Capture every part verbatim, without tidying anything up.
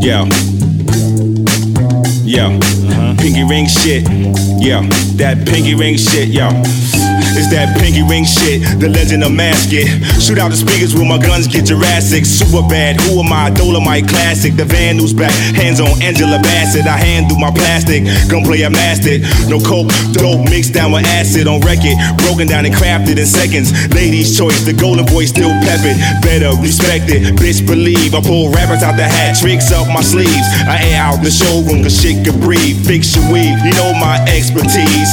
Yeah. Yeah. Uh-huh. Pinky ring shit. Yeah. That pinky ring shit, yo. It's that pinky ring shit, the legend of Masket. Shoot out the speakers with my guns, get Jurassic. Super bad, who am I? Dolomite classic. The Vandals back, hands on Angela Bassett. I handle my plastic, gunplay I mastered. No coke, dope mixed down with acid on record. Broken down and crafted in seconds. Ladies' choice, the golden boy still peppered. Better respect it, bitch believe. I pull rappers out the hat, tricks up my sleeves. I air out the showroom, cause shit can breathe. Fix your weave, you know my expertise.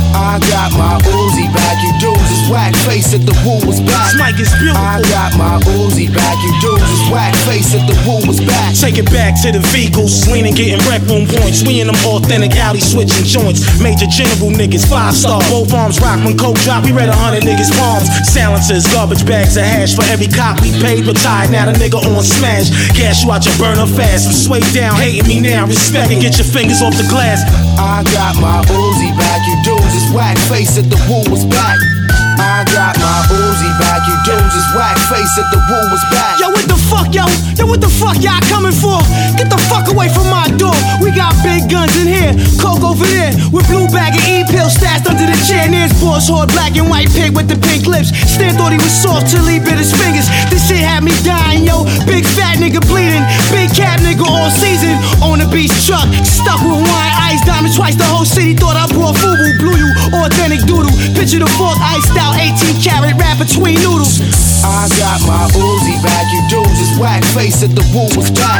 I got my Uzi back, you dudes is whack face if the woo was back. This mic is beautiful. I got my Uzi back, you dudes is whack face if the woo was back. Take it back to the vehicles, leaning, getting rec room points. We in them authentic alley switching joints. Major general niggas, five star. Both arms rock when coke drop. We read a hundred niggas' palms. Silencers, garbage bags of hash for every cop we paid. Retired now the nigga on smash. Gas you out your burner fast. I'm sway down, hating me now. Respect and get your fingers off the glass. I got my Uzi back, you dudes is whack face if the woo was back. I got my Uzi back, you dudes is whack face if the woo was back. Yo, what the fuck, yo? Yo, what the fuck y'all coming for? Get the fuck away from my door. We got big guns in here, coke over there. With blue bag and E-pill stashed under the chair. Near's boss horde, black and white pig with the pink lips. Stan thought he was soft till he bit his fingers. This shit had me dying, yo. Big fat nigga bleeding. Big cab nigga all season. On the beast truck, stuck with wine, ice, diamonds twice. The whole city thought I brought FUBU. Blew you, authentic doodle. Picture the fourth iced out eighteen karat wrap between noodles. I got my Uzi back, you dudes is whack face if the woo was back.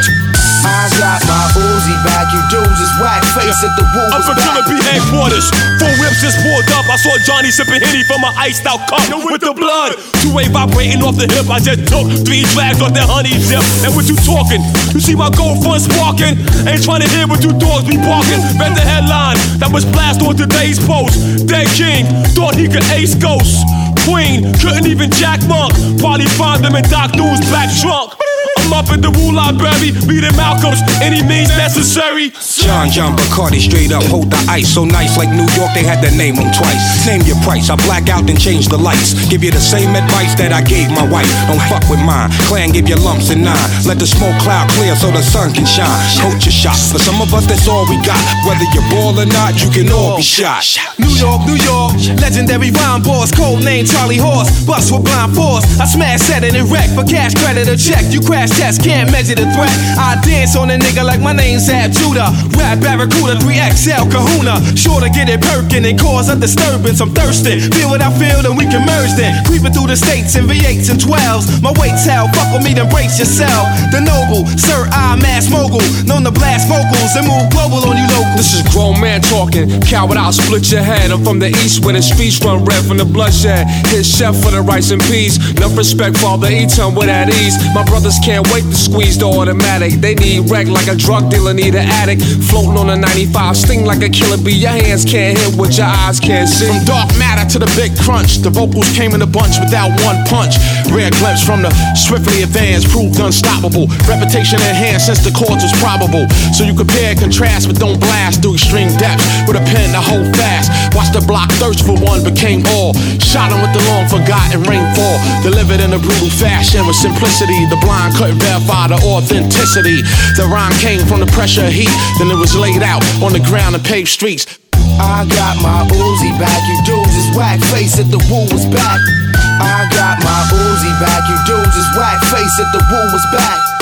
I got my Uzi back, you dudes is whack face if the woo was back. Up for Killer B headquarters, four whips just poured up. I saw Johnny sipping Henny from an iced out cup with the blood. Two-way vibrating off the hip. I just took three drags off that honey dip. And what you talking? You see my gold front sparking? Ain't trying to hear what you dogs be barking. Read the headline that was blast on today's post. Dead King thought he could ace ghosts. Queen couldn't even jack Monk. Probably find them in Doc Dool's back trunk. I'm up at the Wu Library, reading Malcolm's, any means necessary. John John Bacardi, straight up, hold the ice. So nice like New York, they had to name him twice. Name your price, I black out and change the lights. Give you the same advice that I gave my wife. Don't fuck with mine, clan give you lumps and nine. Let the smoke cloud clear so the sun can shine. Coach your shot, for some of us that's all we got. Whether you ball or not, you can all be shot. New York, New York, legendary rhyme boss. Code name Charlie Horse, bust with blind force. I smash, set it and wreck, for cash credit or check. You crash test, can't measure the threat. I dance on a nigga like my name's Ab Judah. Rap Barracuda, three X L Kahuna. Sure to get it perkin' and cause a disturbance. I'm thirsty, feel what I feel, then we can merge then. Creeping through the states in V eights and twelves. My weight's hell, fuck with me, then brace yourself. The noble, Sir I Mass Mogul. Known to blast vocals and move global on you local. This is grown man talking. Coward, I'll split your head. I'm from the east where the streets run red from the bloodshed. Hit chef for the rice and peas. Enough respect, Father, eat him with at ease. My brothers can't wait to squeeze the automatic. They need wreck like a drug dealer need an addict. Floating on a ninety-five, sting like a killer bee. Your hands can't hit what your eyes can't see. From dark matter to the big crunch, the vocals came in a bunch without one punch. Rare glimpse from the swiftly advanced, proved unstoppable. Reputation enhanced since the chords was probable. So you compare, contrast, but don't blast through extreme depths. With a pen to hold fast. Watch the block thirst for one, became all. Shot him with the long forgotten rainfall. Delivered in a brutal fashion with simplicity. The blind couldn't verify the authenticity. The rhyme came from the pressure of heat. Then it was laid out on the ground and paved streets. I got my Uzi back, you dudes is whack face if the woo was back. I got my Uzi back, you dudes is whack face if the woo was back.